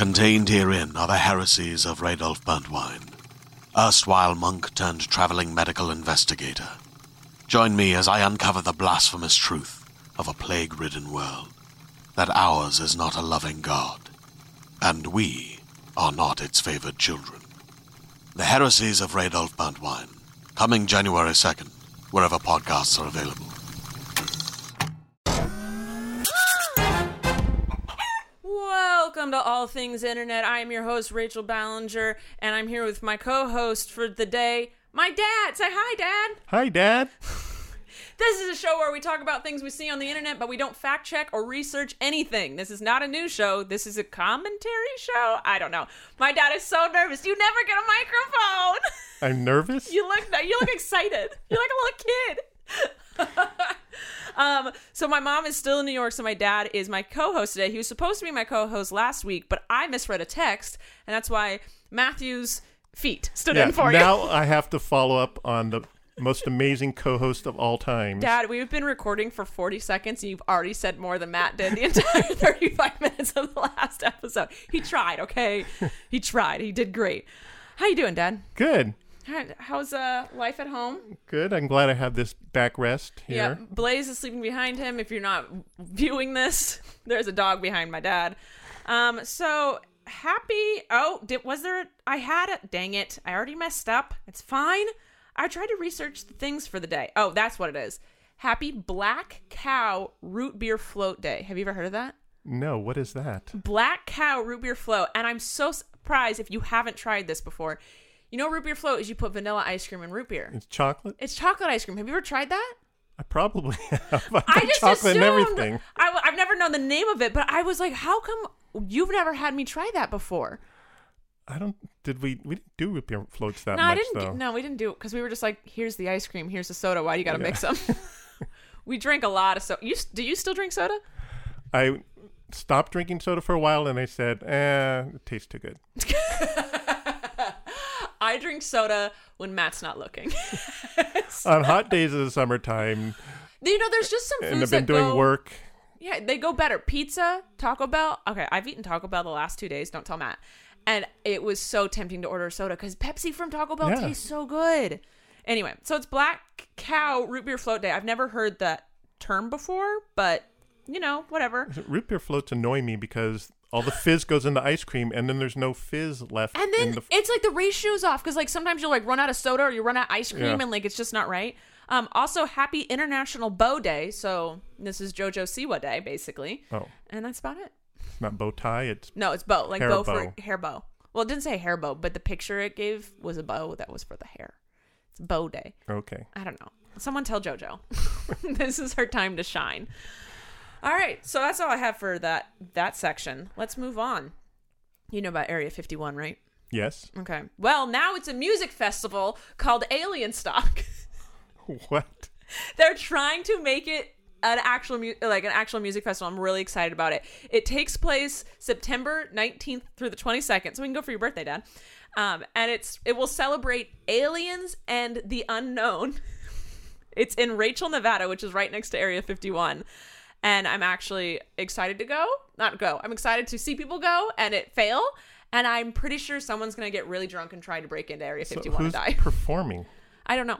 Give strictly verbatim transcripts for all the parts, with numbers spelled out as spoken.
Contained herein are the heresies of Radolf Burntwine, erstwhile monk turned traveling medical investigator. Join me as I uncover the blasphemous truth of a plague-ridden world, that ours is not a loving God, and we are not its favored children. The heresies of Radolf Burntwine, coming January second, wherever podcasts are available. Welcome to All Things Internet. I am your host, Rachel Ballinger, and I'm here with my co-host for the day, my dad. Say hi, Dad. Hi, Dad. This is a show where we talk about things we see on the internet, but we don't fact check or research anything. This is not a news show. This is a commentary show. I don't know. My dad is so nervous. You never get a microphone. I'm nervous? You look you look excited. You're like a little kid. um, so my mom is still in New York, so my dad is my co-host today. He was supposed to be my co-host last week, but I misread a text, and that's why Matthew's feet stood yeah, in for now you. Now I have to follow up on the most amazing co-host of all time. Dad, we've been recording for forty seconds, and you've already said more than Matt did the entire thirty-five minutes of the last episode. He tried, okay? He tried. He did great. How you doing, Dad? Good. How's uh, life at home? Good. I'm glad I have this backrest here. Yeah, Blaze is sleeping behind him. If you're not viewing this, there's a dog behind my dad. Um, so happy. Oh, did, was there? A, I had it. Dang it! I already messed up. It's fine. I tried to research the things for the day. Oh, that's what it is. Happy Black Cow Root Beer Float Day. Have you ever heard of that? No. What is that? Black Cow Root Beer Float. And I'm so surprised if you haven't tried this before. You know, root beer float is you put vanilla ice cream in root beer. It's chocolate? It's chocolate ice cream. Have you ever tried that? I probably have. I've I just chocolate assumed, and everything. I, I've never known the name of it, but I was like, how come you've never had me try that before? I don't. Did we? We didn't do root beer floats that no, much, I didn't. though. No, we didn't do it because we were just like, here's the ice cream, here's the soda. Why do you got to yeah. mix them? We drank a lot of soda. You do you still drink soda? I stopped drinking soda for a while, and I said, "Eh, it tastes too good." I drink soda when Matt's not looking. On hot days of the summertime. You know, there's just some foods and I've been that doing go, work. Yeah, they go better. Pizza, Taco Bell. Okay, I've eaten Taco Bell the last two days. Don't tell Matt. And it was so tempting to order a soda because Pepsi from Taco Bell yeah. tastes so good. Anyway, so it's Black Cow Root Beer Float Day. I've never heard that term before, but, you know, whatever. Root beer floats annoy me because all the fizz goes into ice cream, and then there's no fizz left. And then in the... it's like the ratio's off because, like, sometimes you'll, like, run out of soda or you run out of ice cream yeah. and, like, it's just not right. Um, also, happy International Bow Day. So this is JoJo Siwa Day, basically. Oh. And that's about it. It's not bow tie. It's No, it's bow. Like hair bow, bow. for hair bow. Well, it didn't say hair bow, but the picture it gave was a bow that was for the hair. It's Bow Day. Okay. I don't know. Someone tell JoJo. This is her time to shine. All right. So that's all I have for that that section. Let's move on. You know about Area fifty-one, right? Yes. Okay. Well, now it's a music festival called Alien Stock. What? They're trying to make it an actual mu- like an actual music festival. I'm really excited about it. It takes place September nineteenth through the twenty-second. So we can go for your birthday, Dad. Um, and it's it will celebrate aliens and the unknown. It's in Rachel, Nevada, which is right next to Area fifty-one. And I'm actually excited to go. Not go. I'm excited to see people go and it fail. And I'm pretty sure someone's going to get really drunk and try to break into Area fifty-one So who's and die. performing? I don't know.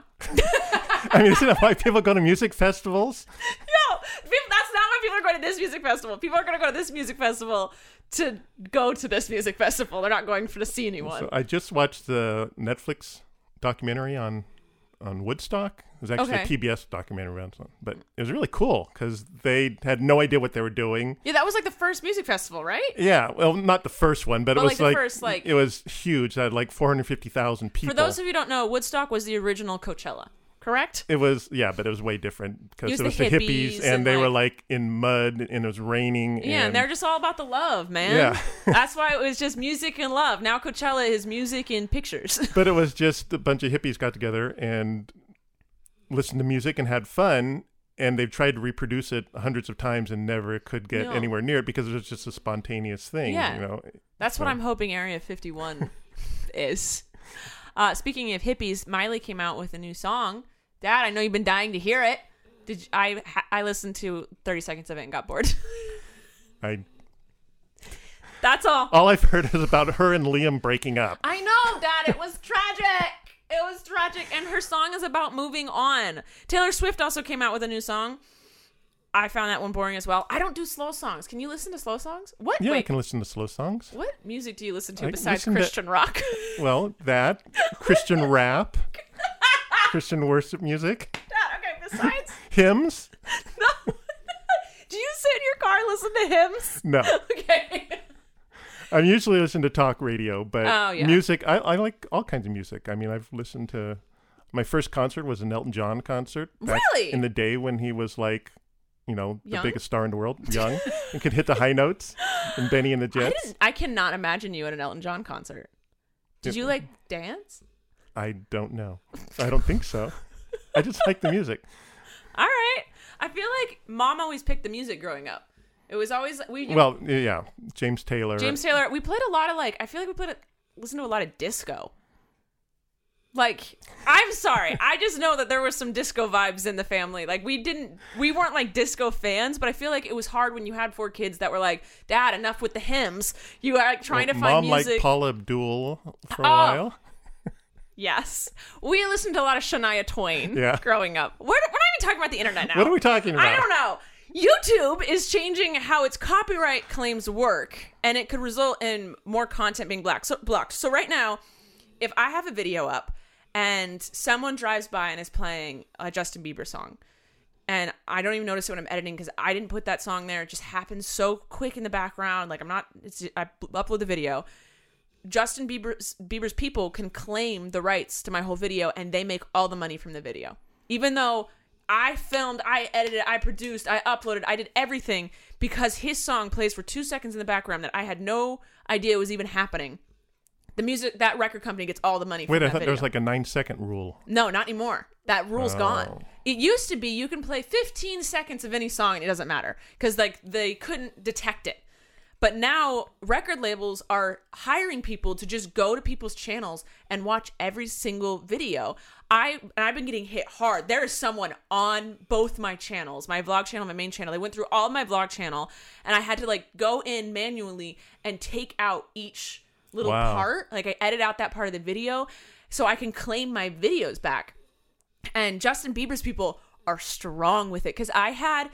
I mean, isn't that why people go to music festivals? No, people, that's not why people are going to this music festival. People are going to go to this music festival to go to this music festival. They're not going for to see anyone. So I just watched the Netflix documentary on on Woodstock. It was actually Okay. a P B S documentary around something, but it was really cool because they had no idea what they were doing. Yeah, that was like the first music festival, right? Yeah, well, not the first one, but, But it like was the like, first, like- it was huge. It had like four hundred fifty thousand people. For those of you who don't know, Woodstock was the original Coachella, correct? It was, yeah, but it was way different because It was it was the the, hippies hippies, and, and they were like- like in mud and it was raining. Yeah, and, and they're just all about the love, man. Yeah. That's why it was just music and love. Now Coachella is music and pictures. But it was just a bunch of hippies got together and listened to music and had fun, and they've tried to reproduce it hundreds of times and never could get No. anywhere near it because it was just a spontaneous thing. Yeah. You know? That's what So- I'm hoping Area fifty-one is. Uh, speaking of hippies, Miley came out with a new song. Dad, I know you've been dying to hear it. Did you, I? I listened to thirty seconds of it and got bored. I That's all. All I've heard is about her and Liam breaking up. I know, Dad. It was tragic. It was tragic. And her song is about moving on. Taylor Swift also came out with a new song. I found that one boring as well. I don't do slow songs. Can you listen to slow songs? What? Yeah, Wait, I can listen to slow songs. what music do you listen to I besides listen to- Christian rock? Well, that Christian rap, Christian worship music, Dad, okay, besides... hymns. No. Do you sit in your car and listen to hymns? No, Okay. I usually listen to talk radio, but Oh, yeah. music. I, I like all kinds of music. I mean, I've listened to. My first concert was an Elton John concert. back Really? In the day when he was like, you know, the Young? biggest star in the world, young, and could hit the high notes. And Benny and the I, Jets. didn't, I cannot imagine you at an Elton John concert. Did Yeah. you, like, dance? I don't know. I don't think so. I just like the music. All right. I feel like Mom always picked the music growing up. It was always... we. Well, yeah, James Taylor. James Taylor, we played a lot of, like... I feel like we played a, listened to a lot of disco. Like, I'm sorry. I just know that there was some disco vibes in the family. Like, we didn't... We weren't, like, disco fans, but I feel like it was hard when you had four kids that were like, Dad, enough with the hymns. You are, like, trying Well, to find Mom music. liked Paula Abdul for a Oh. while. Yes. We listened to a lot of Shania Twain Yeah. growing up. We're, we're not even talking about the internet now. What are we talking about? I don't know. YouTube is changing how its copyright claims work, and it could result in more content being black, so, blocked. So right now, if I have a video up and someone drives by and is playing a Justin Bieber song, and I don't even notice it when I'm editing because I didn't put that song there. It just happens so quick in the background. Like I'm not, it's, I upload the video. Justin Bieber's, Bieber's people can claim the rights to my whole video, and they make all the money from the video. Even though I filmed, I edited, I produced, I uploaded, I did everything because his song plays for two seconds in the background that I had no idea was even happening. The music, that record company gets all the money from Wait, that I thought video. there was like a nine second rule. No, not anymore. That rule's Oh. gone. It used to be you can play fifteen seconds of any song and it doesn't matter because like they couldn't detect it. But now record labels are hiring people to just go to people's channels and watch every single video. I and I've been getting hit hard. There is someone on both my channels, my vlog channel, my main channel. They went through all of my vlog channel and I had to like go in manually and take out each little Wow. part. Like I edit out that part of the video so I can claim my videos back. And Justin Bieber's people are strong with it because I had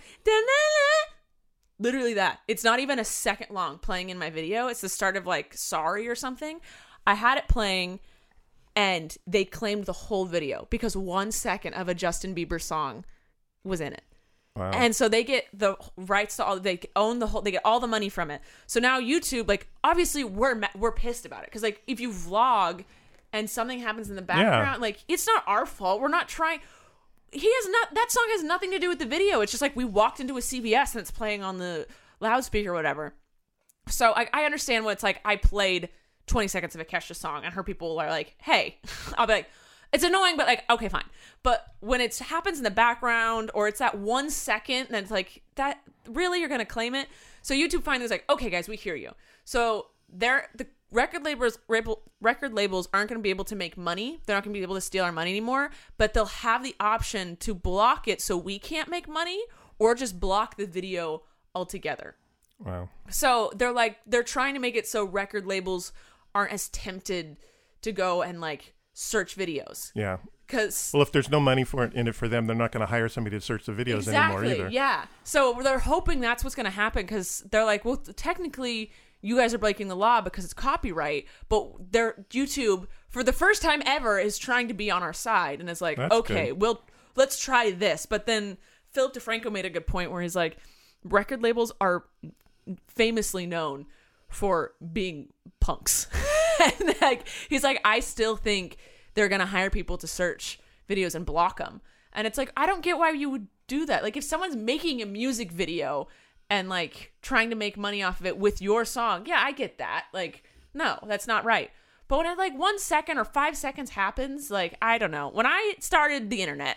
literally that. It's not even a second long playing in my video. It's the start of like Sorry or something. I had it playing and they claimed the whole video because one second of a Justin Bieber song was in it. Wow. And so they get the rights to all, they own the whole, they get all the money from it. So now YouTube, like, obviously we're, ma- we're pissed about it. Cause like if you vlog and something happens in the background, like it's not our fault. We're not trying. He has not, that song has nothing to do with the video. It's just like we walked into a C V S and it's playing on the loudspeaker or whatever. So I, I understand what it's like. I played twenty seconds of a Kesha song and her people are like, hey, I'll be like, it's annoying, but like, okay, fine. But when it happens in the background or it's that one second, then it's like, that really, you're going to claim it? So YouTube finally is like, okay, guys, we hear you. So they're, the record labels, record labels aren't going to be able to make money. They're not going to be able to steal our money anymore, but they'll have the option to block it so we can't make money or just block the video altogether. Wow. So they're like, they're trying to make it so record labels aren't as tempted to go and like search videos. Yeah. Because Well, if there's no money for it in it for them, they're not going to hire somebody to search the videos exactly, anymore either. yeah. So they're hoping that's what's going to happen because they're like, well, technically you guys are breaking the law because it's copyright, but their YouTube for the first time ever is trying to be on our side and it's like, That's okay, good. we'll let's try this. But then Philip DeFranco made a good point where he's like, record labels are famously known for being punks. And like he's like, I still think they're gonna hire people to search videos and block them. And it's like, I don't get why you would do that. Like if someone's making a music video and like trying to make money off of it with your song, yeah, I get that. Like, no, that's not right. But when it, like one second or five seconds happens, like, I don't know. When I started the internet,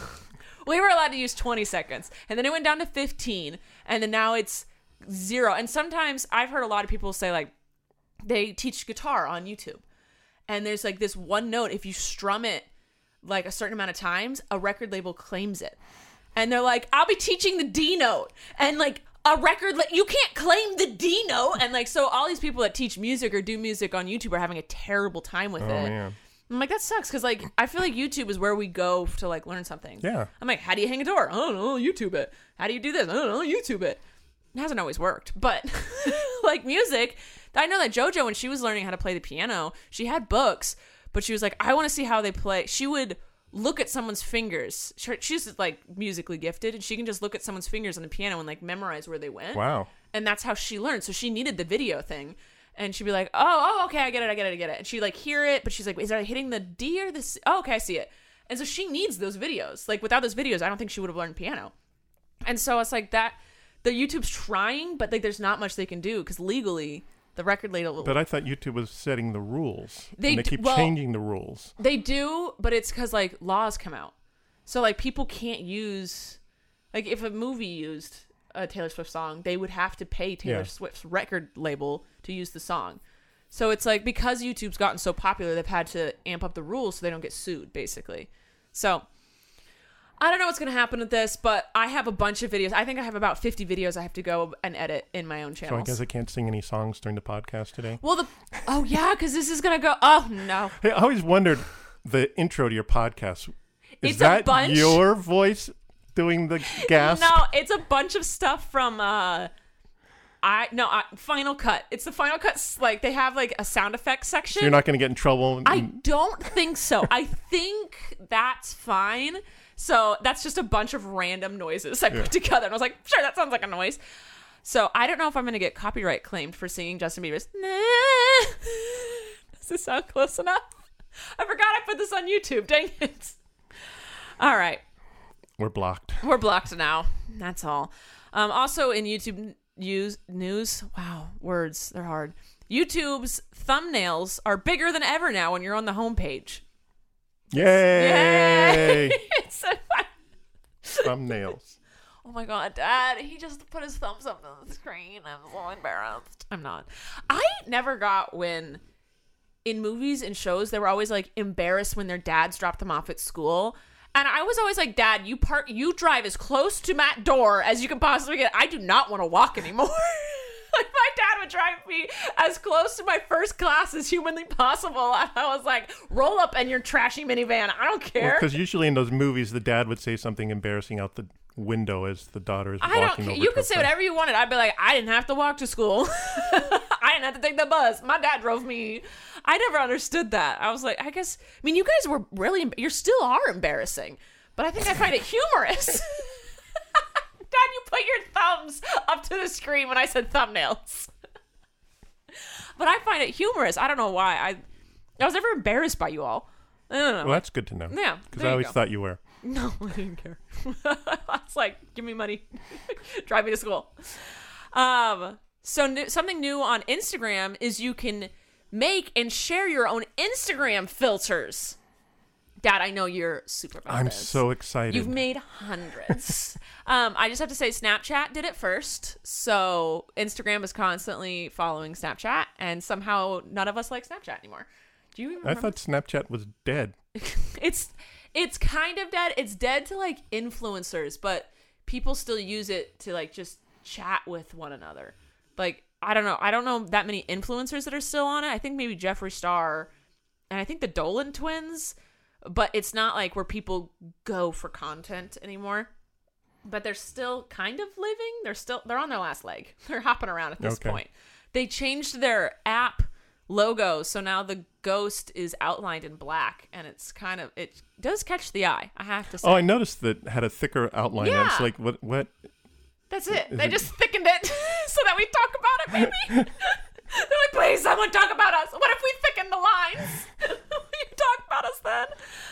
we were allowed to use twenty seconds and then it went down to fifteen and then now it's zero. And sometimes I've heard a lot of people say like they teach guitar on YouTube and there's like this one note. If you strum it like a certain amount of times, a record label claims it. And they're like, I'll be teaching the D note. And like a record, like, you can't claim the D note. And like, so all these people that teach music or do music on YouTube are having a terrible time with Oh, it. man. I'm like, that sucks, because like I feel like YouTube is where we go to like learn something. Yeah. I'm like, how do you hang a door? I don't know, YouTube it. How do you do this? I don't know, YouTube it. It hasn't always worked, but like music, I know that JoJo, when she was learning how to play the piano, she had books, but she was like, I want to see how they play. She would look at someone's fingers. She- She's like musically gifted, and she can just look at someone's fingers on the piano and like memorize where they went. Wow. And that's how she learned. So she needed the video thing. And she'd be like, oh, oh, okay, I get it, I get it, I get it. And she'd like hear it, but she's like, is I hitting the D or the C? Oh, okay, I see it. And so she needs those videos. Like, without those videos, I don't think she would have learned piano. And so it's like that, the YouTube's trying, but like there's not much they can do, because legally, the record label... But I thought YouTube was setting the rules. They and they d- keep well- changing the rules. They do, but it's because like laws come out. So like people can't use... Like if a movie used a Taylor Swift song, they would have to pay Taylor Yeah. Swift's record label to use the song. So it's like, because YouTube's gotten so popular, they've had to amp up the rules so they don't get sued, basically. So I don't know what's going to happen with this, but I have a bunch of videos. I think I have about fifty videos I have to go and edit in my own So I channels. guess I can't sing any songs during the podcast today. well, the oh yeah, because this is going to go. Oh no, Hey, I always wondered the intro to your podcast. Is It's a that bunch- your voice doing the gasp? no, it's a bunch of stuff from uh, I no I, Final Cut. It's the Final Cut. s- Like they have like a sound effects section. So you're not going to get in trouble. I don't think so. I think that's fine. So that's just a bunch of random noises I put Yeah. together. And I was like, sure, that sounds like a noise. So I don't know if I'm going to get copyright claimed for singing Justin Bieber's. Nah. Does this sound close enough? I forgot I put this on YouTube. Dang it. All right. We're blocked. We're blocked now. That's all. Um, also in YouTube news, news, wow, words, they're hard. YouTube's thumbnails are bigger than ever now when you're on the homepage. Yay! Yay! It's so fun. Thumbnails. Oh my god, Dad, he just put his thumbs up on the screen. I'm so embarrassed. I'm not. I never got when in movies and shows they were always like embarrassed when their dads dropped them off at school. And I was always like, Dad, you park you drive as close to my door as you can possibly get. I do not want to walk anymore. Like my dad would drive me as close to my first class as humanly possible. And I was like, roll up in your trashy minivan. I don't care. Because usually in those movies, the dad would say something embarrassing out the window as the daughter is I don't walking care. over. You to could a say friend. whatever you wanted. I'd be like, I didn't have to walk to school. I didn't have to take the bus. My dad drove me. I never understood that. I was like, I guess, I mean, you guys were really, you still are embarrassing, but I think I find it humorous. Dad, you put your thumbs up to the screen when I said thumbnails. But I find it humorous. I don't know why. I I was never embarrassed by you all. I don't know. Well, that's good to know. Yeah, Because there I you always go. thought you were. No, I didn't care. I was like, give me money. Drive me to school. Um, so new, something new on Instagram is you can make and share your own Instagram filters. Dad, I know you're super about I'm this. so excited. You've made hundreds. um, I just have to say Snapchat did it first. So Instagram is constantly following Snapchat, and somehow none of us like Snapchat anymore. Do you even I remember? thought Snapchat was dead. it's it's kind of dead. It's dead to like influencers, but people still use it to like just chat with one another. Like I don't know. I don't know that many influencers that are still on it. I think maybe Jeffree Star and I think the Dolan twins, but it's not like where people go for content anymore. But they're still kind of living. They're still they're on their last leg. They're hopping around at this Okay. point. They changed their app logo, so now the ghost is outlined in black, and it's kind of it does catch the eye. I have to say. Oh, I noticed that had a thicker outline. I was Yeah. like, what? What? That's it. Is They it- just thickened it so that we talk about it. Maybe they're like, please, someone talk about us. What if we thicken the lines? You talk about us then.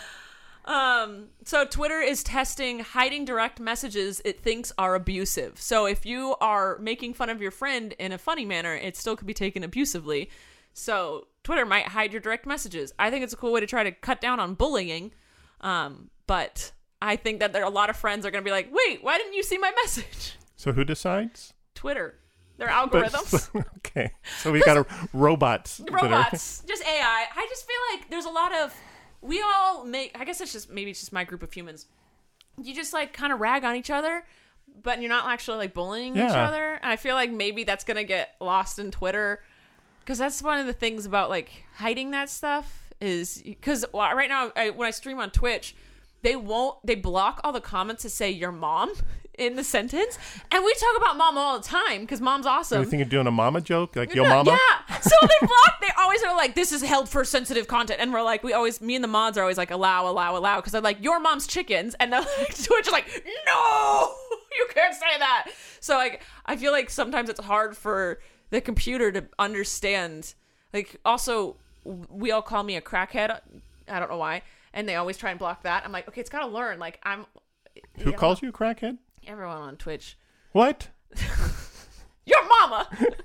Um, so Twitter is testing hiding direct messages it thinks are abusive. So if you are making fun of your friend in a funny manner, it still could be taken abusively. So Twitter might hide your direct messages. I think it's a cool way to try to cut down on bullying. Um, but I think that there are a lot of friends are going to be like, wait, why didn't you see my message? So who decides? Twitter, their But- algorithms. okay. So we got a robots. that are- Robots, just A I. I just feel like there's a lot of, we all make, I guess it's just, maybe it's just my group of humans. You just like kind of rag on each other, but you're not actually like bullying each Yeah. other. And I feel like maybe that's gonna get lost in Twitter, because that's one of the things about like hiding that stuff is because well, right now I, when I stream on Twitch, they won't they block all the comments that say your mom in the sentence, and we talk about mom all the time because mom's awesome. You think you're doing a mama joke, like yo No, mama? Yeah. So they block. They always are like, "This is held for sensitive content," and we're like, we always, me and the mods are always like, "Allow, allow, allow," because they're like, "Your mom's chickens," and then like, Twitch is like, "No, you can't say that." So like, I feel like sometimes it's hard for the computer to understand. Like, also, we all call me a crackhead. I don't know why, and they always try and block that. I'm like, okay, it's got to learn. Like, I'm. Who calls you a crackhead? Everyone on Twitch. What? Your mama.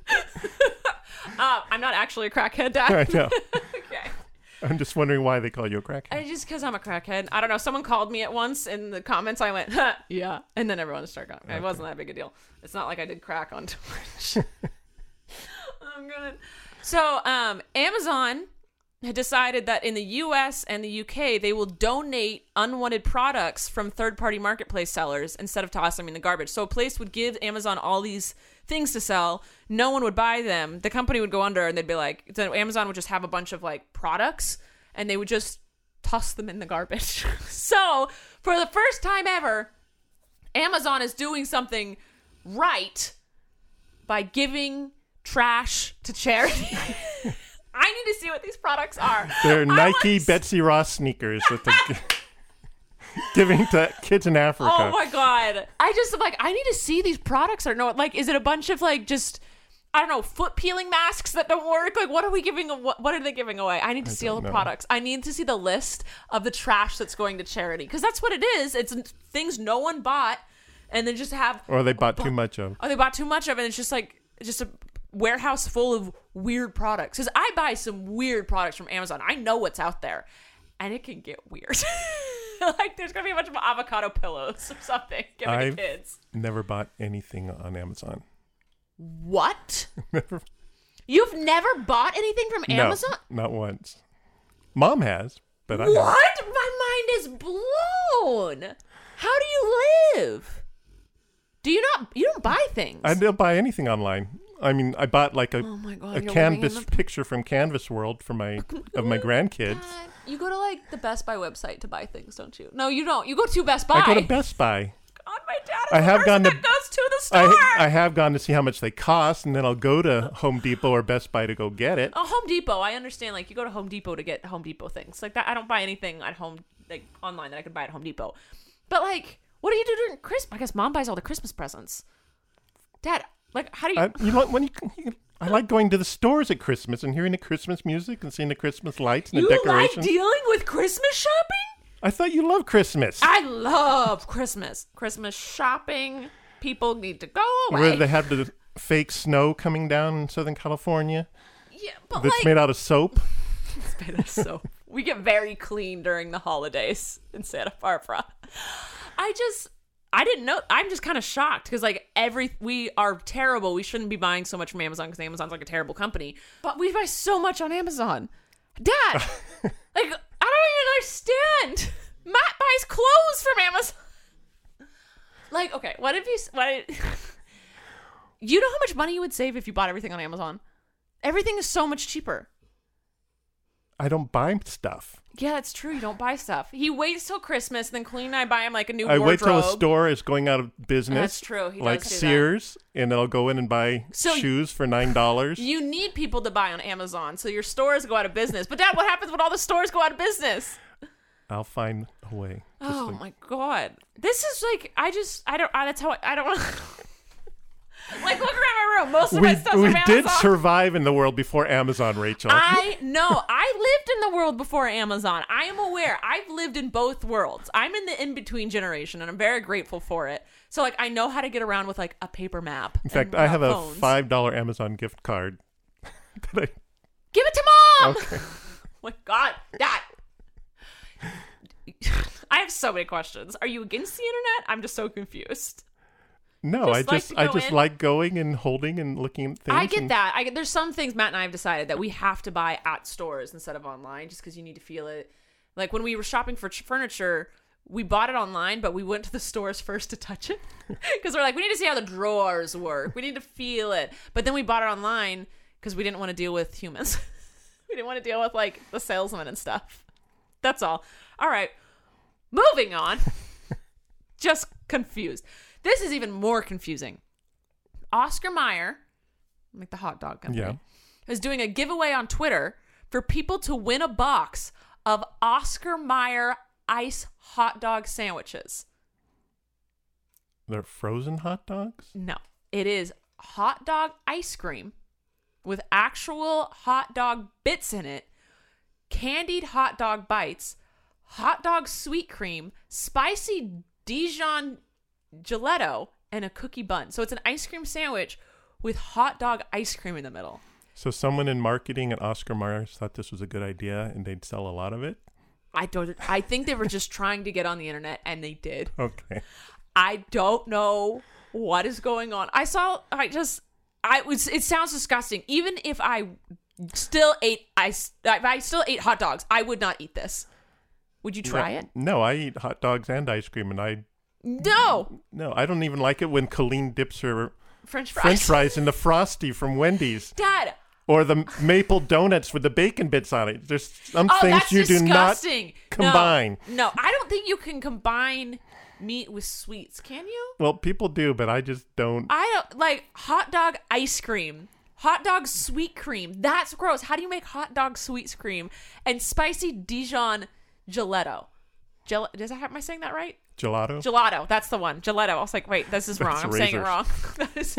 uh, I'm not actually a crackhead, Dad. I know. Okay. I'm just wondering why they call you a crackhead. I just because I'm a crackhead. I don't know. Someone called me at once in the comments. I went, huh, yeah, and then everyone started calling me. It wasn't that big a deal. It's not like I did crack on Twitch. I'm gonna. So, um, Amazon had decided that in the U S and the U K, they will donate unwanted products from third-party marketplace sellers instead of tossing them in the garbage. So a place would give Amazon all these things to sell. No one would buy them. The company would go under, and they'd be like, then Amazon would just have a bunch of like products, and they would just toss them in the garbage. So for the first time ever, Amazon is doing something right by giving trash to charity. I need to see what these products are. They're I Nike want- Betsy Ross sneakers that they're giving to kids in Africa. Oh my god! I just am like, I need to see these products. Or no, like, is it a bunch of like just I don't know foot peeling masks that don't work? Like, what are we giving? What, what are they giving away? I need to I see all the don't know. products. I need to see the list of the trash that's going to charity, because that's what it is. It's things no one bought, and then just have Or they bought too much of. oh they bought too much of it. And it's just like just a warehouse full of weird products, because I buy some weird products from Amazon. I know what's out there, and it can get weird. Like, there's gonna be a bunch of avocado pillows or something giving I've to kids. never bought anything on Amazon. What? Never. You've never bought anything from Amazon? No, not once. Mom has, but I haven't. What? My mind is blown. How do you live? Do you not? You don't buy things. I don't buy anything online. I mean, I bought like a Oh my God, a you're canvas living in the- picture from Canvas World for my of my grandkids. God, you go to like the Best Buy website to buy things, don't you? No, you don't. You go to Best Buy. I go to Best Buy. God, my dad is I the have person gone to- that goes to the store. I I have gone to see how much they cost, and then I'll go to Home Depot or Best Buy to go get it. Oh, Home Depot. I understand. Like, you go to Home Depot to get Home Depot things like that. I don't buy anything at home, like online, that I could buy at Home Depot. But like, what do you do during Christmas? I guess Mom buys all the Christmas presents. Dad, like, how do you? I, you know when you, you I like going to the stores at Christmas and hearing the Christmas music and seeing the Christmas lights and you the like decorations. dealing with Christmas shopping? I thought you loved Christmas. I love Christmas. Christmas shopping. People need to go away. Where they have the fake snow coming down in Southern California yeah, but that's like, made out of soap. it's made of soap. We get very clean during the holidays in Santa Barbara. I just, I didn't know. I'm just kind of shocked because like every, we are terrible. We shouldn't be buying so much from Amazon because Amazon's like a terrible company. But we buy so much on Amazon. Dad, like, I don't even understand. Matt buys clothes from Amazon. Like, okay, what if you, what, you know how much money you would save if you bought everything on Amazon? Everything is so much cheaper. I don't buy stuff. Yeah, that's true. You don't buy stuff. He waits till Christmas, then Colleen and I buy him like a new I wardrobe. wait till a store is going out of business. That's true. He like does do that. Sears, and then I'll go in and buy So shoes for nine dollars. You need people to buy on Amazon, so your stores go out of business. But Dad, what happens when all the stores go out of business? I'll find a way. Just Oh like- my god, this is like I just I don't I, that's how I, I don't want. Like, look around my room. Most of we my stuff's we from did Amazon. survive in the world before Amazon, Rachel. I know. I lived in the world before Amazon. I am aware. I've lived in both worlds. I'm in the in-between generation, and I'm very grateful for it. So, like, I know how to get around with, like, a paper map. in fact, and I have a phones. five dollar Amazon gift card. that I, Give it to Mom! okay. Oh my God. Dad. I have so many questions. Are you against the internet? I'm just so confused. No, Just I like just to I go just in? like going and holding and looking at things. I get and- that. I get, there's some things Matt and I have decided that we have to buy at stores instead of online, just because you need to feel it. Like when we were shopping for ch- furniture, we bought it online, but we went to the stores first to touch it because we're like, we need to see how the drawers work. We need to feel it. But then we bought it online because we didn't want to deal with humans. We didn't want to deal with like the salesman and stuff. That's all. All right. Moving on. Just confused. This is even more confusing. Oscar Mayer, like the hot dog company, Yeah. is doing a giveaway on Twitter for people to win a box of Oscar Mayer ice hot dog sandwiches. They're frozen hot dogs? No, it is hot dog ice cream with actual hot dog bits in it, candied hot dog bites, hot dog sweet cream, spicy Dijon gelato, and a cookie bun. So it's an ice cream sandwich with hot dog ice cream in the middle. So someone in marketing at Oscar Mayer thought this was a good idea and they'd sell a lot of it? I don't I think they were just trying to get on the internet, and they did. Okay. I don't know what is going on. I saw I just I was it sounds disgusting. Even if I still ate I if I still ate hot dogs, I would not eat this. Would you try no, it? No, I eat hot dogs and ice cream, and I No. no, I don't even like it when Colleen dips her French fries. French fries in the Frosty from Wendy's. Dad. Or the maple donuts with the bacon bits on it. There's some Oh, things that's you disgusting. do not combine. No, no, I don't think you can combine meat with sweets. Can you? Well, people do, but I just don't. I don't like hot dog ice cream. Hot dog sweet cream. That's gross. How do you make hot dog sweet cream and spicy Dijon gelato? Gel- Does that have, am I saying that right? Gelato? Gelato. That's the one. Gelato. I was like, wait, this is wrong. That's I'm saying it razors. wrong. That is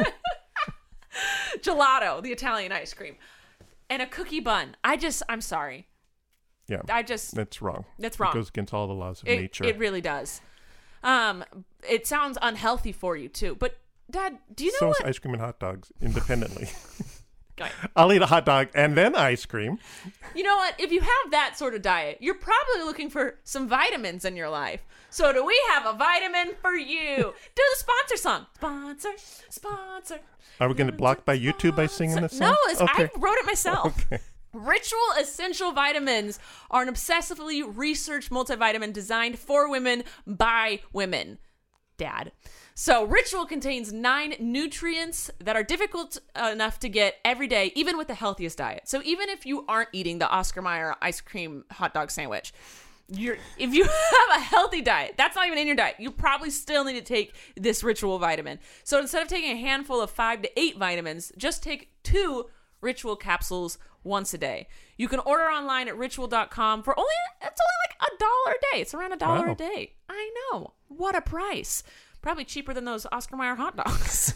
gelato, the Italian ice cream, and a cookie bun. I just, I'm sorry. Yeah. I just, That's wrong. That's wrong. It goes against all the laws of it, nature. it really does. Um, it sounds unhealthy for you too. But Dad, do you know so is what? ice cream and hot dogs independently. Go ahead. I'll eat a hot dog and then ice cream. You know what? If you have that sort of diet, you're probably looking for some vitamins in your life. So do we have a vitamin for you? Do the sponsor song. Sponsor, sponsor. Are we going to be blocked by YouTube by singing this song? No, it's, Okay. I wrote it myself. Okay. Ritual Essential Vitamins are an obsessively researched multivitamin designed for women by women. Dad. So Ritual contains nine nutrients that are difficult enough to get every day, even with the healthiest diet. So even if you aren't eating the Oscar Mayer ice cream hot dog sandwich, you're if you have a healthy diet, that's not even in your diet, you probably still need to take this Ritual vitamin. So instead of taking a handful of five to eight vitamins, just take two Ritual capsules once a day. You can order online at ritual dot com for only, it's only like a dollar a day. It's around a dollar Wow. a day. I know. What a price. Probably cheaper than those Oscar Mayer hot dogs.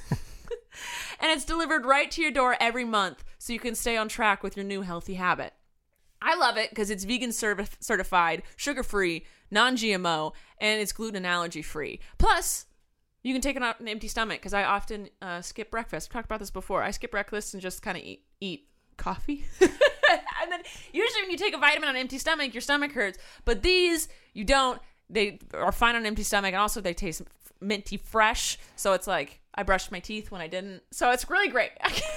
And it's delivered right to your door every month so you can stay on track with your new healthy habit. I love it because it's vegan certi- certified, sugar-free, non-G M O, and it's gluten allergy free. Plus, you can take it on an empty stomach because I often uh, skip breakfast. I've talked about this before. I skip breakfast and just kind of eat, eat coffee. And then usually when you take a vitamin on an empty stomach, your stomach hurts. But these, you don't. They are fine on an empty stomach, and also they taste minty fresh. So it's like I brushed my teeth when I didn't. So it's really great.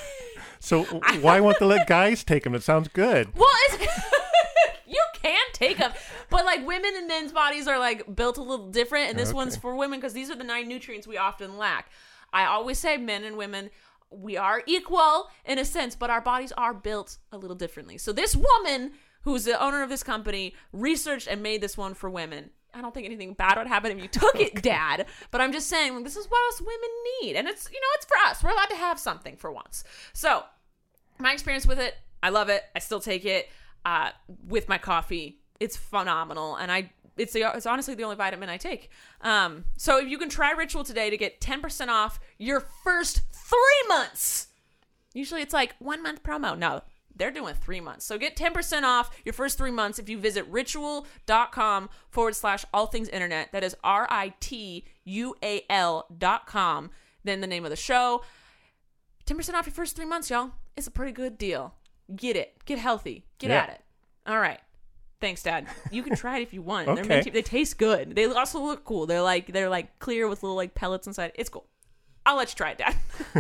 So why won't they let guys take them? It sounds good. Well, it's you can take them, but like women and men's bodies are like built a little different, and this Okay. one's for women because these are the nine nutrients we often lack. I always say men and women, we are equal in a sense, but our bodies are built a little differently. So this woman, who's the owner of this company, researched and made this one for women. I don't think anything bad would happen if you took it, Dad. But I'm just saying, like, this is what us women need. And it's, you know, it's for us. We're allowed to have something for once. So my experience with it, I love it. I still take it uh, with my coffee. It's phenomenal. And I, it's the, it's honestly the only vitamin I take. Um, so if you can try Ritual today to get ten percent off your first three months. Usually it's like one month promo. No, they're doing three months. So get ten percent off your first three months if you visit ritual.com forward slash all things internet. That is R I T U A L dot com. Then the name of the show. ten percent off your first three months, y'all. It's a pretty good deal. Get it. Get healthy. Get Yeah. at it. All right. Thanks, Dad. You can try it if you want. Okay. They're meant to, they taste good. They also look cool. They're like they're like clear with little like pellets inside. It's cool. I'll let you try it, Dad.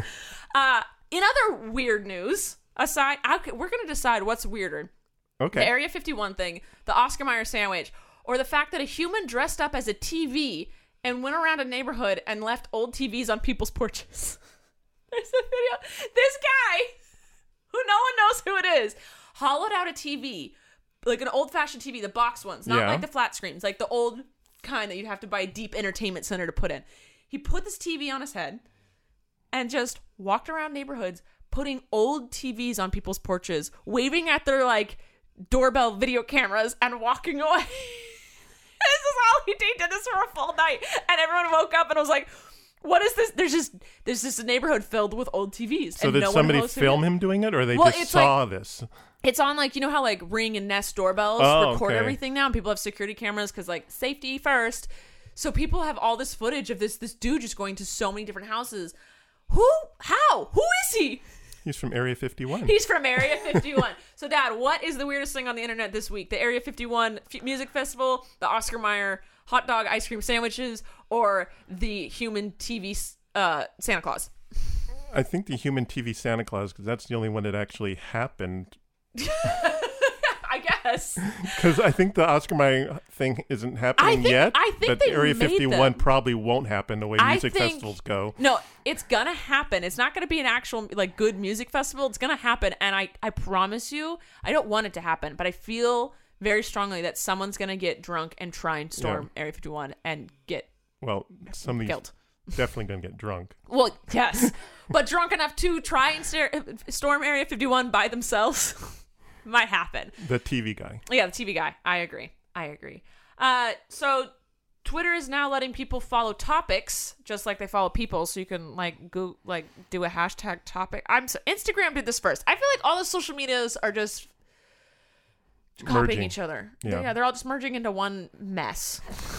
uh, in other weird news, aside, I, we're gonna decide what's weirder: Okay. the Area fifty-one thing, the Oscar Mayer sandwich, or the fact that a human dressed up as a T V and went around a neighborhood and left old T Vs on people's porches. There's a video. This guy, who no one knows who it is, hollowed out a T V, like an old-fashioned T V, the box ones, not Yeah. like the flat screens, like the old kind that you'd have to buy a deep entertainment center to put in. He put this T V on his head and just walked around neighborhoods putting old T Vs on people's porches, waving at their like doorbell video cameras and walking away. This is all he did. He did this for a full night, and everyone woke up and was like, "What is this?" There's just there's just a neighborhood filled with old T Vs. So and did no somebody one knows who film it is. him doing it, or they Well, just it's saw like- this? It's on like, you know how like Ring and Nest doorbells Oh, record okay. everything now, and people have security cameras because like safety first. So people have all this footage of this this dude just going to so many different houses. Who? How? Who is he? He's from Area fifty-one. He's from Area fifty-one. So, Dad, what is the weirdest thing on the internet this week? The Area fifty-one F- Music Festival, the Oscar Mayer hot dog ice cream sandwiches, or the human T V uh, Santa Claus? I think the human T V Santa Claus, because that's the only one that actually happened. I guess. Because I think the Oscar Mayer thing isn't happening think- yet. I think but they Area made fifty-one them. probably won't happen the way I music think- festivals go. No, it's gonna happen. It's not gonna be an actual like good music festival. It's gonna happen, and I I promise you, I don't want it to happen, but I feel very strongly that someone's gonna get drunk and try and storm Area fifty-one and get Well, some of these killed. definitely going to get drunk. Well, yes, but drunk enough to try and stare, storm Area fifty-one by themselves might happen. The T V guy. Yeah, the T V guy. I agree. I agree. Uh, so Twitter is now letting people follow topics just like they follow people, so you can like go like do a hashtag topic. I'm so, Instagram did this first. I feel like all the social medias are just copying Merging. each other. Yeah. yeah, they're all just merging into one mess.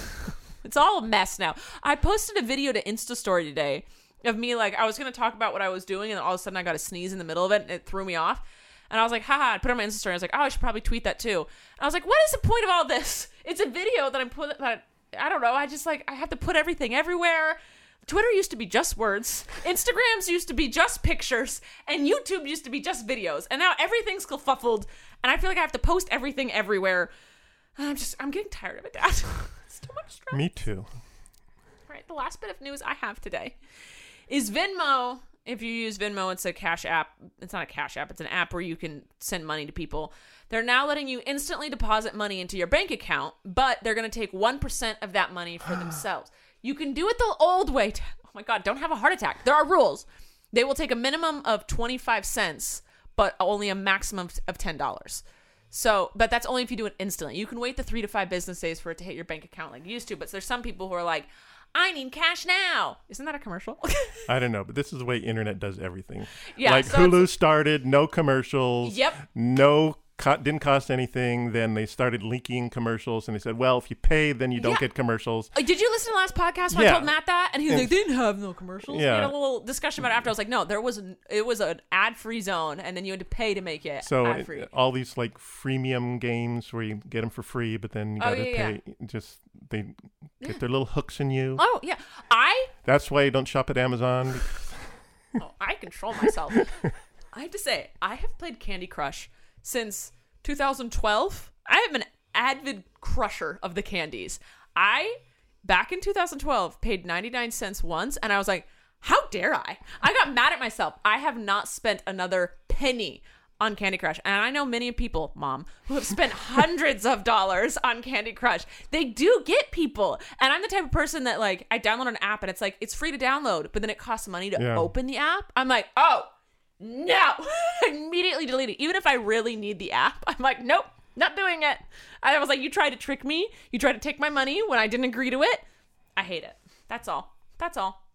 It's all a mess now. I posted a video to Insta Story today of me, like, I was going to talk about what I was doing, and all of a sudden I got a sneeze in the middle of it, and it threw me off. And I was like, haha, I put it on my Insta Story. I was like, oh, I should probably tweet that too. And I was like, what is the point of all this? It's a video that I'm put that I don't know. I just like, I have to put everything everywhere. Twitter used to be just words. Instagrams used to be just pictures. And YouTube used to be just videos. And now everything's kerfuffled. And I feel like I have to post everything everywhere. And I'm just, I'm getting tired of it, Dad. It's too much stress. Me too. All right, the last bit of news I have today is Venmo. If you use Venmo, it's a cash app. It's not a cash app. It's an app where you can send money to people. They're now letting you instantly deposit money into your bank account, but they're going to take one percent of that money for themselves. You can do it the old way. Oh my God, don't have a heart attack. There are rules. They will take a minimum of twenty-five cents, but only a maximum of ten dollars. So, but that's only if you do it instantly. You can wait the three to five business days for it to hit your bank account like you used to, but there's some people who are like, I need cash now. Isn't that a commercial? I don't know, but this is the way internet does everything. Yeah, like so Hulu it's- started, no commercials. Yep. No, co- didn't cost anything. Then they started leaking commercials, and they said, well, if you pay, then you don't Yeah. get commercials. Uh, Did you listen to the last podcast when Yeah. I told Matt that? And he was And- like, they didn't have no commercials. Yeah. We had a little discussion about it after. I was like, no, there was an, it was an ad-free zone, and then you had to pay to make it So ad-free. it- all these like freemium games where you get them for free, but then you Oh, gotta yeah, pay. Just they get their little hooks in you. Oh, yeah. I That's why you don't shop at Amazon. oh, I control myself. I have to say, I have played Candy Crush since two thousand twelve. I am an avid crusher of the candies. I, back in two thousand twelve, paid ninety-nine cents once, and I was like, how dare I? I got mad at myself. I have not spent another penny on Candy Crush. And I know many people, Mom, who have spent hundreds of dollars on Candy Crush. They do get people. And I'm the type of person that, like, I download an app and it's like, it's free to download, but then it costs money to Yeah. open the app. I'm like, oh, no. I immediately delete it. Even if I really need the app, I'm like, nope, not doing it. I was like, you tried to trick me. You tried to take my money when I didn't agree to it. I hate it. That's all. That's all.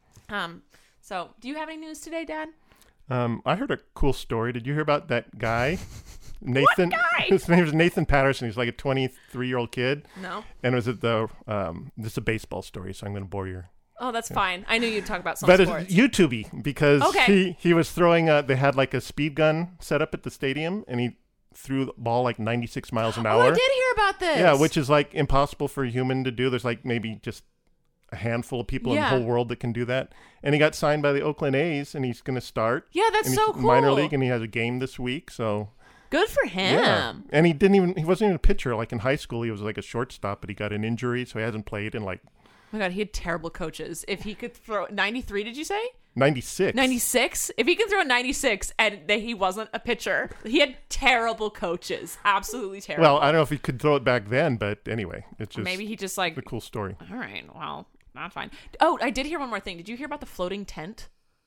Um. So, do you have any news today, Dad? Um, I heard a cool story. Did you hear about that guy? Nathan. guy? His name is Nathan Patterson. He's like a twenty-three-year-old kid. No. And it was at the, um, this is a baseball story, so I'm going to bore you. Oh, that's fine. I knew you'd talk about some But it's sports. YouTube-y because Okay. he, he was throwing, a, they had like a speed gun set up at the stadium, and he threw the ball like ninety-six miles an hour. Oh, I did hear about this. Yeah, which is like impossible for a human to do. There's like maybe just a handful of people in Yeah. the whole world that can do that. And he got signed by the Oakland A's, and he's going to start. Yeah, that's and so he's cool. Minor league, and he has a game this week. So Good for him. Yeah. And he didn't even, he wasn't even a pitcher. Like in high school, he was like a shortstop, but he got an injury, so he hasn't played in like. Oh my God, he had terrible coaches. If he could throw ninety-three, did you say? ninety-six. ninety-six? If he can throw ninety-six and that he wasn't a pitcher, he had terrible coaches. Absolutely terrible. Well, I don't know if he could throw it back then, but anyway, it's just. Maybe he just like. It's a cool story. All right, well, not fine. Oh, I did hear one more thing. Did you hear about the floating tent?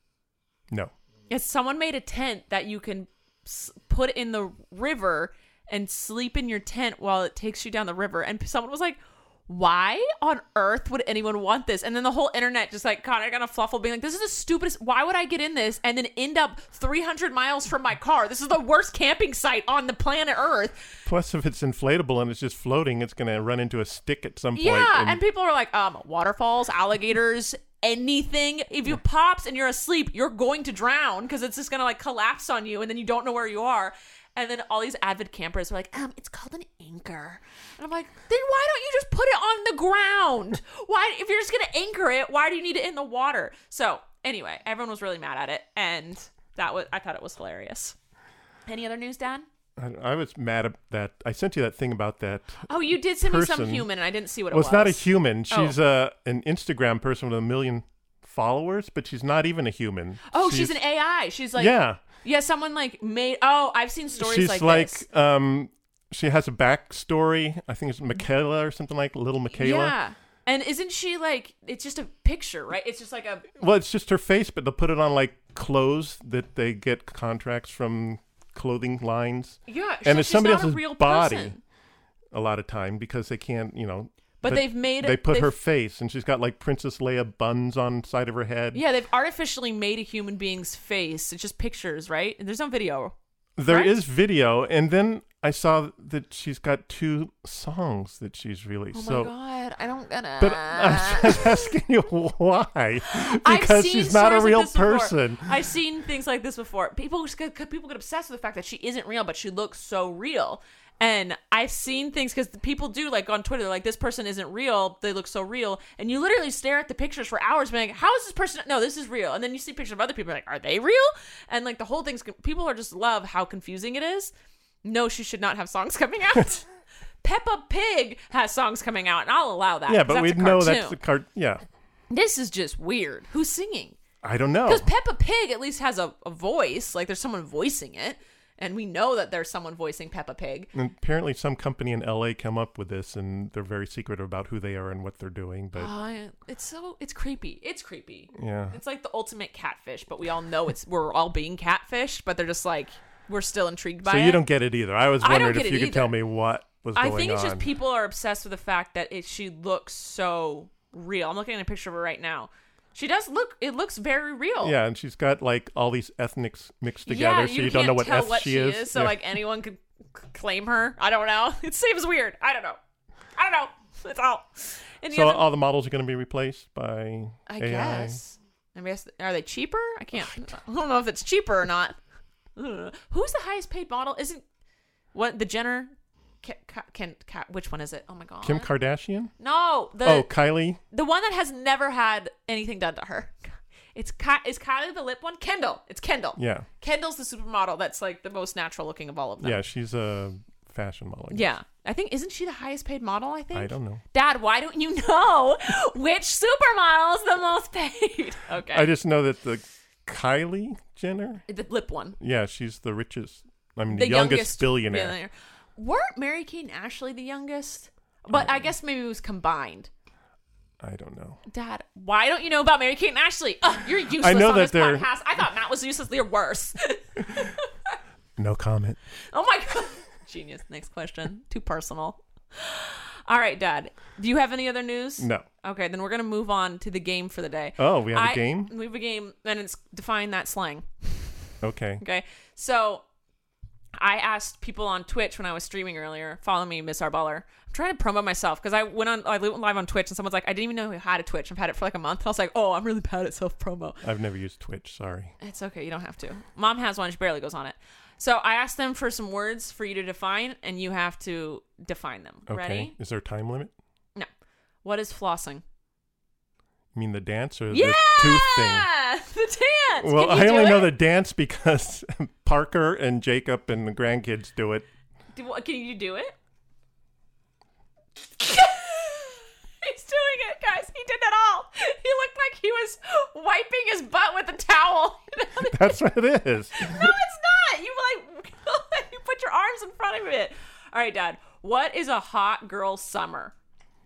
No. Yes, someone made a tent that you can s- put in the river and sleep in your tent while it takes you down the river. And someone was like, why on earth would anyone want this? And then the whole internet just like kind of got a fluffle being like, this is the stupidest. Why would I get in this and then end up three hundred miles from my car? This is the worst camping site on the planet Earth. Plus, if it's inflatable and it's just floating, it's going to run into a stick at some point. Yeah, and- and people are like, um, waterfalls, alligators, anything. If you pops and you're asleep, you're going to drown because it's just going to like collapse on you and then you don't know where you are. And then all these avid campers are like, um, it's called an anchor. And I'm like, then why don't you just put it on the ground? Why, if you're just going to anchor it, why do you need it in the water? So anyway, everyone was really mad at it. And that was, I thought it was hilarious. Any other news, Dad? I, I was mad at that. I sent you that thing about that. Oh, you did send me some person. human and I didn't see what it Well, was. it's not a human. She's Oh. uh, an Instagram person with a million followers, but she's not even a human. Oh, she's, she's an A I. She's like, yeah. Yeah, someone like made. Oh, I've seen stories She's like, like, this. um, she has a backstory. I think it's Michaela or something like Little Michaela. Yeah, and isn't she like? It's just a picture, right? It's just like a. Well, it's just her face, but they'll put it on like clothes that they get contracts from clothing lines. Yeah, and so it's she's somebody not a else's real body person. a lot of time because they can't, you know. But they've made They put they've- her face, and she's got like Princess Leia buns on the side of her head. Yeah, they've artificially made a human being's face. It's just pictures, right? And there's no video. There Correct? is video, and then I saw that she's got two songs that she's released. Oh so, my god, I don't gonna. but I'm just asking you why? I've Because seen she's not a stories like real this before. person. I've seen things like this before. People just get, people get obsessed with the fact that she isn't real, but she looks so real. And I've seen things because people do like on Twitter, they're like, this person isn't real. They look so real. And you literally stare at the pictures for hours being like, how is this person? No, this is real. And then you see pictures of other people like, are they real? And like the whole thing's, people are just love how confusing it is. No, she should not have songs coming out. Peppa Pig has songs coming out and I'll allow that. Yeah, 'cause but that's we a know cartoon. that's the card. Yeah, This is just weird. Who's singing? I don't know. Because Peppa Pig at least has a, a voice. Like there's someone voicing it. And we know that there's someone voicing Peppa Pig. And apparently, some company in L A come up with this, and they're very secretive about who they are and what they're doing. But Uh, it's so it's creepy. It's creepy. yeah, It's like the ultimate catfish, but we all know it's we're all being catfished, but they're just like we're still intrigued by so it. you don't get it either. I was I don't wondering get if it you could tell either. me what was I going think it's on. just people are obsessed with the fact that it, she looks so real. I'm looking at a picture of her right now. She does look. It looks very real. Yeah, and she's got like all these ethnics mixed yeah, together, so you, don't can't know what tell eth what she is. So Yeah. like anyone could c- claim her. I don't know. It seems weird. I don't know. I don't know. It's all. Any so other- all the models are going to be replaced by I A I. guess. I guess. Are they cheaper? I can't. I don't know if it's cheaper or not. Ugh. Who's the highest paid model? Isn't what the Jenner? Can, can, can which one is it? Oh my god. Kim Kardashian? No, the oh, Kylie. the one that has never had anything done to her. It's Ky- is Kylie the lip one? Kendall. It's Kendall. Yeah, Kendall's the supermodel that's like the most natural looking of all of them. yeah, she's a fashion model. I guess. Yeah. I think isn't she the highest paid model, I think? I don't know. Dad, why don't you know which supermodel is the most paid? Okay. I just know that the Kylie Jenner. the lip one. Yeah, she's the richest. I mean, the, youngest, billionaire. Weren't Mary Kate and Ashley the youngest? But I guess maybe it was combined. I don't know. Dad, why don't you know about Mary Kate and Ashley? Ugh, you're useless I know on that this they're- podcast. I thought Matt was useless. You're worse. No comment. Oh my god. Genius. Next question. Too personal. All right, Dad. Do you have any other news? No. Okay, then we're going to move on to the game for the day. Oh, we have a I- game? We have a game, and it's define that slang. Okay. Okay. So I asked people on Twitch when I was streaming earlier, follow me, Miss Arballer. I'm trying to promote myself because I went on, I went live on Twitch and someone's like, I didn't even know how to Twitch. I've had it for like a month. And I was like, oh, I'm really bad at self promo. I've never used Twitch. Sorry. It's okay. You don't have to. Mom has one. She barely goes on it. So I asked them for some words for you to define and you have to define them. Okay. Ready? Is there a time limit? No. What is flossing? You mean the dance or Yeah, the tooth thing? the dance. Well, Can you I do only it? know the dance because Parker and Jacob and the grandkids do it. Do, what, can you do it? He's doing it, guys. He did it all. He looked like he was wiping his butt with a towel. That's what it is. No, it's not. You like you put your arms in front of it. All right, Dad. What is a hot girl summer?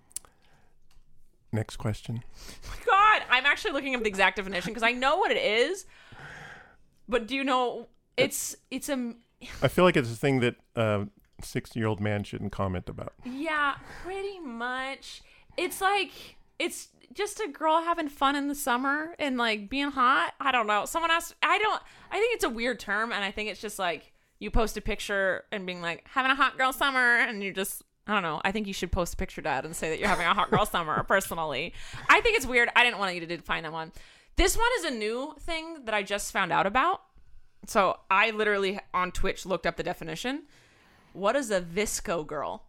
Next question. God, I'm actually looking up the exact definition because I know what it is. But do you know it's it's a I feel like it's a thing that a sixty-year-old man shouldn't comment about. yeah, pretty much. It's like it's just a girl having fun in the summer and like being hot. I don't know. Someone asked. I don't. I think it's a weird term, and I think it's just like you post a picture and being like having a hot girl summer, and you just. I don't know. I think you should post a picture, Dad, and say that you're having a hot girl summer, personally. I think it's weird. I didn't want you to define that one. This one is a new thing that I just found out about. So I literally, on Twitch, looked up the definition. What is a visco girl?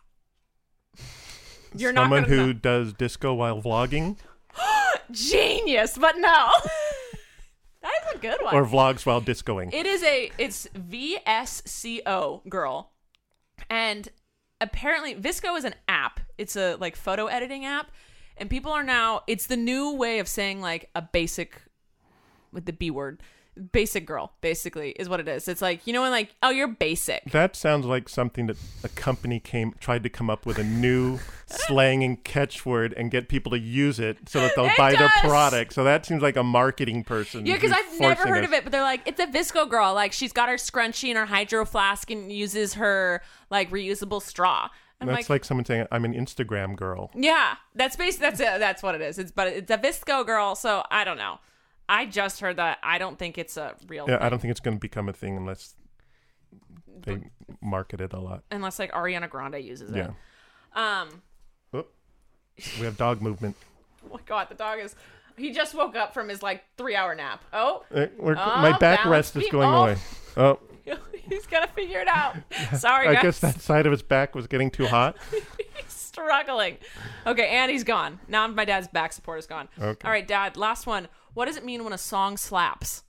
You're Someone not gonna who know. does disco while vlogging Genius, but no. That is a good one. or vlogs while discoing. It is a, it's V S C O girl. And apparently Visco is an app. It's a like photo editing app. And people are now, it's the new way of saying like a basic, with the B word, basic girl, basically, is what it is. It's like, you know, when like, oh, you're basic. That sounds like something that a company came tried to come up with a new slang and catchword and get people to use it so that they'll It buy their does. product. So that seems like a marketing person. Yeah, because who's I've never forcing heard us- of it, but they're like, it's a Visco girl. Like, she's got her scrunchie and her hydro flask and uses her, like, reusable straw. I'm That's like, like someone saying, I'm an Instagram girl. yeah, that's basically, that's it. That's what it is. It's, but it's a Visco girl, so I don't know. I just heard that. I don't think it's a real Yeah, thing. I don't think it's going to become a thing unless they market it a lot. Unless, like, Ariana Grande uses it. Yeah. Um, Oh, we have dog movement. oh my God, the dog is, he just woke up from his, like, three-hour nap. Oh, Uh, we're, Oh, my back balance rest is beam. going Oh. away. Oh, he's gonna figure it out. Sorry, I guys. guess that side of his back was getting too hot. He's struggling. Okay, and he's gone. Now my dad's back support is gone. Okay. All right, Dad, last one. What does it mean when a song slaps?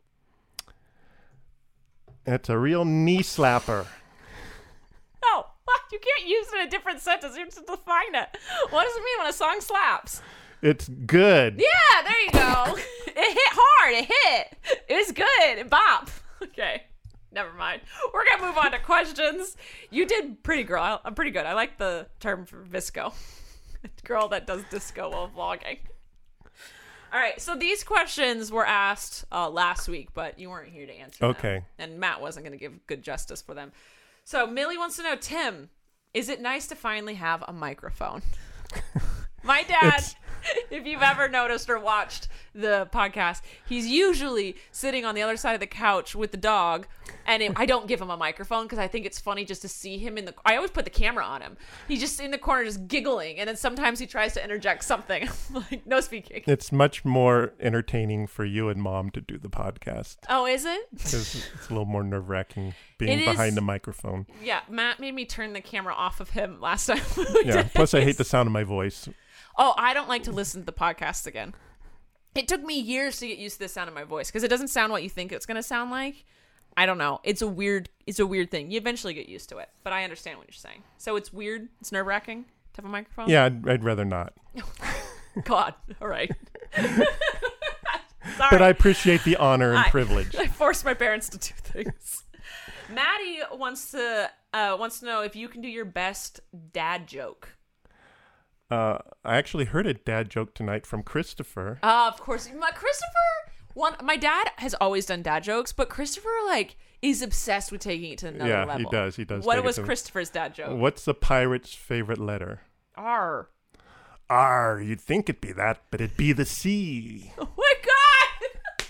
It's a real knee slapper. No, you can't use it in a different sentence. You have to define it. What does it mean when a song slaps? It's good. Yeah, there you go. It hit hard. It hit. It was good. It bop. Okay. Never mind. We're going to move on to questions. You did pretty girl. I'm pretty good. I like the term for Visco. Girl that does disco while vlogging. All right. So these questions were asked uh, last week, but you weren't here to answer them. Okay. And Matt wasn't going to give good justice for them. So Millie wants to know, Tim, is it nice to finally have a microphone? My dad, It's- if you've ever noticed or watched the podcast, he's usually sitting on the other side of the couch with the dog, and it, I don't give him a microphone because I think it's funny just to see him in the. I always put the camera on him. He's just in the corner, just giggling, and then sometimes he tries to interject something. I'm like, no speaking. It's much more entertaining for you and Mom to do the podcast. Oh, is it? 'Cause it's a little more nerve wracking being It behind is- the microphone. Yeah, Matt made me turn the camera off of him last time. Yeah. Plus, I hate the sound of my voice. Oh, I don't like to listen to the podcast again. It took me years to get used to the sound of my voice because it doesn't sound what you think it's going to sound like. I don't know. It's a weird, it's a weird thing. You eventually get used to it, but I understand what you're saying. So it's weird. It's nerve wracking to have a microphone. Yeah, I'd, I'd rather not. God. All right. Sorry. But I appreciate the honor and I- privilege. I forced my parents to do things. Maddie wants to uh, wants to know if you can do your best dad joke. Uh, I actually heard a dad joke tonight from Christopher. Uh, of course, my Christopher. One, my dad has always done dad jokes, but Christopher like is obsessed with taking it to another Yeah, he level. does, he does What take it was to- Christopher's dad joke? What's the pirate's favorite letter? R. R. You'd think it'd be that, but it'd be the C. Oh my god!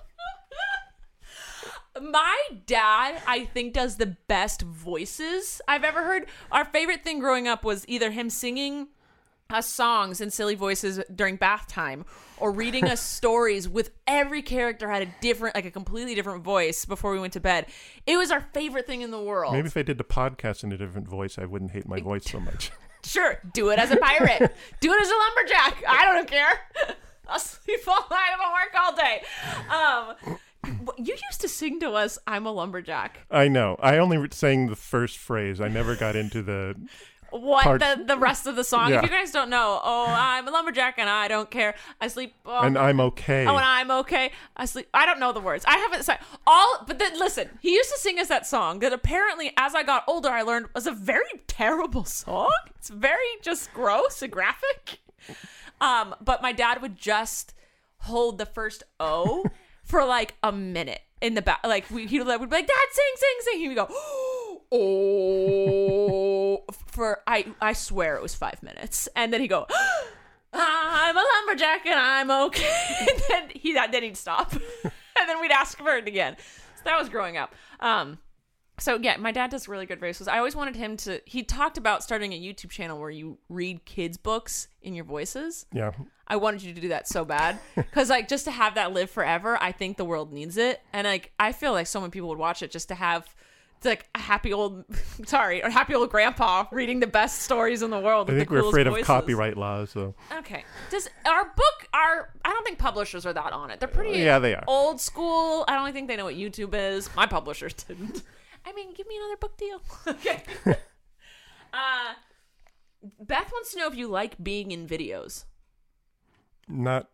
My dad, I think, does the best voices I've ever heard. Our favorite thing growing up was either him singing us songs in silly voices during bath time or reading us stories with every character had a different, like a completely different voice before we went to bed. It was our favorite thing in the world. Maybe if I did the podcast in a different voice, I wouldn't hate my voice so much. Sure, do it as a pirate. Do it as a lumberjack. I don't care. I'll sleep all night. I'm gonna work all day. Um, you used to sing to us, "I'm a lumberjack." I know. I only re- sang the first phrase. I never got into the What parts. the the rest of the song? Yeah. If you guys don't know, oh, I'm a lumberjack and I don't care. I sleep. Oh, and I'm okay. Oh, and I'm okay. I sleep. I don't know the words. I haven't sang all. But then listen, he used to sing us that song that apparently, as I got older, I learned was a very terrible song. It's very just gross and graphic. Um, but my dad would just hold the first O for like a minute in the back. Like we, he would be like, "Dad, sing, sing, sing." He would go, "Oh," for I, I swear it was five minutes, and then he'd go, "I'm a lumberjack and I'm okay." And then he, then he'd stop, and then we'd ask for it again. So that was growing up. Um, so yeah, my dad does really good voices. I always wanted him to. He talked about starting a YouTube channel where you read kids' books in your voices. Yeah. I wanted you to do that so bad because like just to have that live forever, I think the world needs it, and like I feel like so many people would watch it just to have like a happy old, sorry, a happy old grandpa reading the best stories in the world. I with think the we're coolest afraid voices. of copyright laws, so. Okay, does our book? Our I don't think publishers are that on it. They're pretty Yeah, they are. old school. I don't think they know what YouTube is. My publishers didn't. I mean, give me another book deal. Okay. uh, Beth wants to know if you like being in videos. Not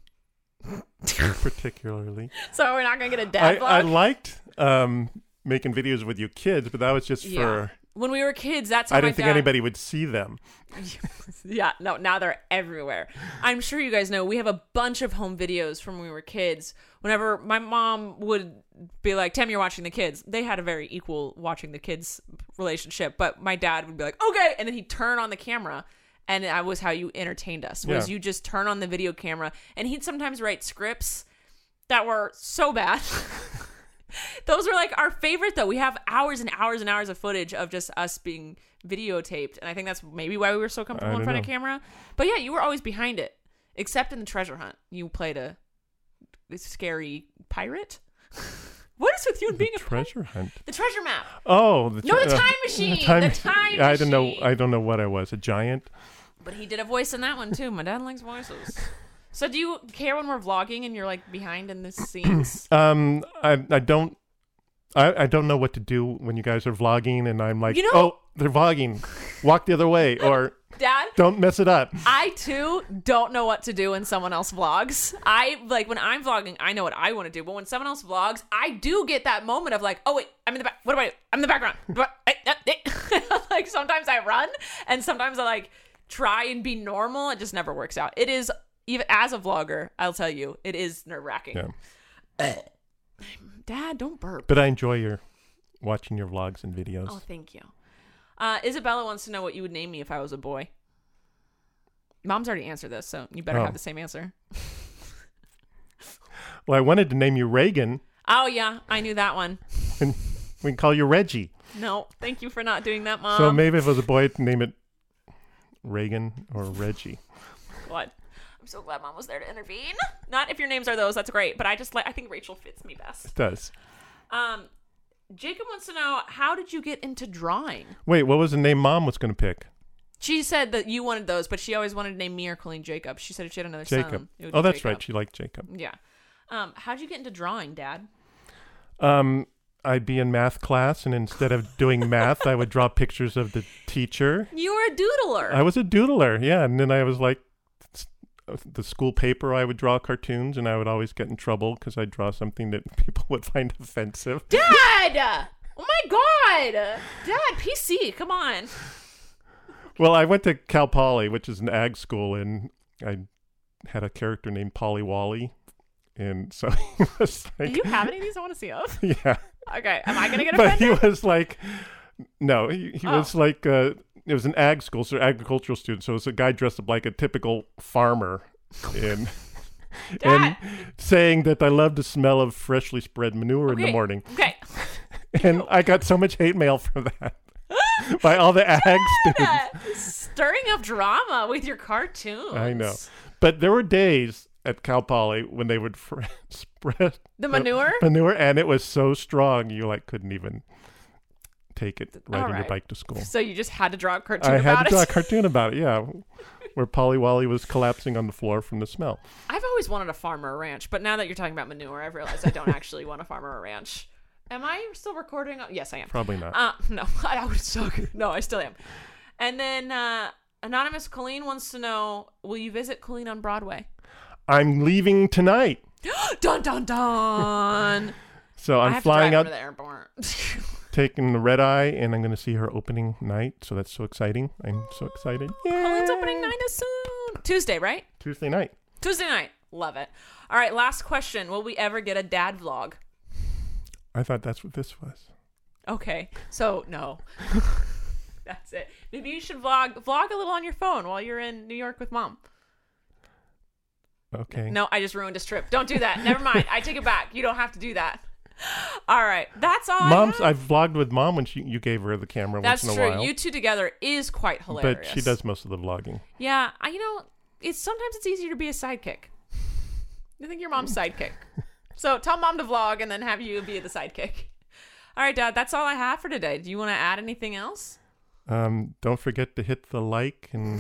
particularly. So we're not gonna get a I, dad vlog. I liked um, making videos with you kids, but that was just Yeah. for. When we were kids, that's how I my didn't think dad- anybody would see them. Yeah, no, now they're everywhere. I'm sure you guys know we have a bunch of home videos from when we were kids. Whenever my mom would be like, "Tim, you're watching the kids," they had a very equal watching the kids relationship. But my dad would be like, "Okay," and then he'd turn on the camera, and that was how you entertained us. Was Yeah. you just turn on the video camera, and he'd sometimes write scripts that were so bad. Those were like our favorite, though. We have hours and hours and hours of footage of just us being videotaped, and I think that's maybe why we were so comfortable I in don't front of know. camera. But yeah, you were always behind it, except in the treasure hunt. You played a, a scary pirate. What is with you and being a pirate? Treasure hunt. The treasure map. Oh, the No, the uh, time machine. time- The time I don't know. machine. I don't know what I was. A giant. But he did a voice in that one too. My dad likes voices. So do you care when we're vlogging and you're like behind in the scenes? Um, I I don't. I, I don't know what to do when you guys are vlogging, and I'm like, You know- oh, they're vlogging. Walk the other way, or Dad, don't mess it up. I too don't know what to do when someone else vlogs. I like when I'm vlogging, I know what I want to do, but when someone else vlogs, I do get that moment of like, oh wait, I'm in the back. What do I do? I'm in the background. What? eh, eh, eh. Like sometimes I run, and sometimes I like try and be normal. It just never works out. It is even as a vlogger, I'll tell you, it is nerve wracking. Yeah. Dad, don't burp. But I enjoy your watching your vlogs and videos. Oh, thank you. Uh, Isabella wants to know what you would name me if I was a boy. Mom's already answered this, so you better Oh. have the same answer. Well, I wanted to name you Reagan, Oh, yeah, I knew that one. and we can call you Reggie. No, thank you for not doing that, Mom. so maybe if it was a boy, I'd name it Reagan or Reggie. What? I'm so glad Mom was there to intervene. Not if your names are those, that's great, but I just like I think Rachel fits me best. It does. Um, Jacob wants to know, how did you get into drawing? Wait, what was the name Mom was going to pick? She said that you wanted those, but she always wanted to name me or Colleen Jacob. She said if she had another Jacob. son, it would be Oh, that's Jacob. right. She liked Jacob. Yeah. Um, how'd you get into drawing, Dad? Um, I'd be in math class, and instead of doing math, I would draw pictures of the teacher. You were a doodler. I was a doodler, yeah. And then I was like, s- the school paper, I would draw cartoons, and I would always get in trouble because I'd draw something that people would find offensive. Dad! Oh my God! Dad, P C, come on. Well, I went to Cal Poly, which is an ag school, and I had a character named Polly Wally. And so he was Do like, you have any of these I want to see of? yeah. Okay, am I gonna get But he offended? was like, no, he, he Oh. was like, uh, it was an ag school, so agricultural student. So it was a guy dressed up like a typical farmer and, and Dad! saying that I love the smell of freshly spread manure in the Okay, morning. Okay. And I got so much hate mail for that by all the ag students. Dad, stirring up drama with your cartoons. I know. But there were days at Cal Poly when they would fr- spread The manure? manure, and it was so strong you like couldn't even take it riding right. your bike to school. So you just had to draw a cartoon I about had to it? draw a cartoon about it, yeah, where Polly Wolly was collapsing on the floor from the smell. I've always wanted a farm or a ranch, but now that you're talking about manure, I've realized I don't actually want a farm or a ranch. Am I still recording? Yes, I am. Probably not. Uh, no, I would suck. No, I still am. And then uh, Anonymous Colleen wants to know, will you visit Colleen on Broadway? I'm leaving tonight. Dun, dun, dun. So I'm I have flying to drive out, over to the airport. taking the red eye, and I'm going to see her opening night. So that's so exciting. I'm so excited. Colleen's Yay! opening night is soon. Tuesday, right? Tuesday night. Tuesday night. Love it. All right, last question. Will we ever get a dad vlog? I thought that's what this was. Okay, so no. That's it. Maybe you should vlog vlog a little on your phone while you're in New York with mom. Okay. No, I just ruined his trip. Don't do that. Never mind. I take it back. You don't have to do that. All right, that's all. Mom's. I have. I've vlogged with Mom when she you gave her the camera That's once in a true. while. You two together is quite hilarious. But she does most of the vlogging. Yeah, I, you know, it's sometimes it's easier to be a sidekick. I think you're mom's sidekick. So tell mom to vlog and then have you be the sidekick. All right, Dad, that's all I have for today. Do you want to add anything else? Um, don't forget to hit the like and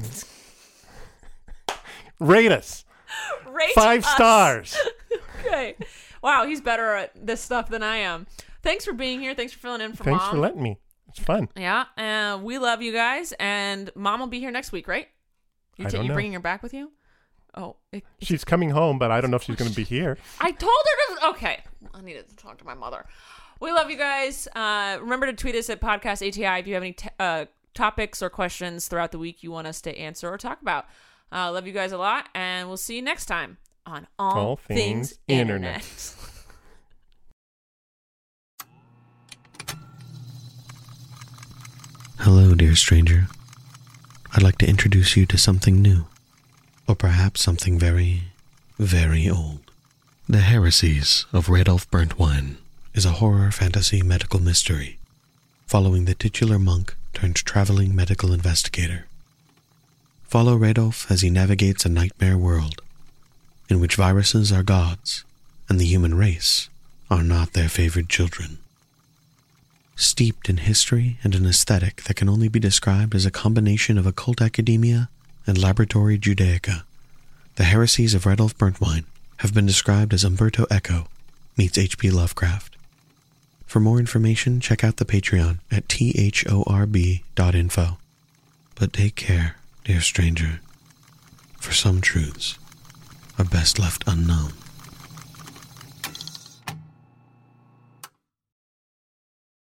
rate us. Rate Five us. stars. Okay. Wow, he's better at this stuff than I am. Thanks for being here. Thanks for filling in for Thanks Mom. for letting me. It's fun. Yeah, uh, we love you guys, and Mom will be here next week, right? You I t- don't you know. bringing her back with you? Oh, it, She's coming home, but I don't know if she's going to be here. I told her to. Okay, I needed to talk to my mother. We love you guys. Uh, remember to tweet us at Podcast A T I if you have any t- uh, topics or questions throughout the week you want us to answer or talk about. Uh, love you guys a lot, and we'll see you next time on All, All Things, Things Internet. Internet. Hello, dear stranger. I'd like to introduce you to something new, or perhaps something very, very old. The Heresies of Radolf Burntwine is a horror fantasy medical mystery following the titular monk turned traveling medical investigator. Follow Radolf as he navigates a nightmare world in which viruses are gods and the human race are not their favored children. Steeped in history and an aesthetic that can only be described as a combination of occult academia and laboratory Judaica, the Heresies of Radolf Burntwine have been described as Umberto Eco meets H P Lovecraft. For more information, check out the Patreon at thorb dot info. But take care, dear stranger, for some truths are best left unknown.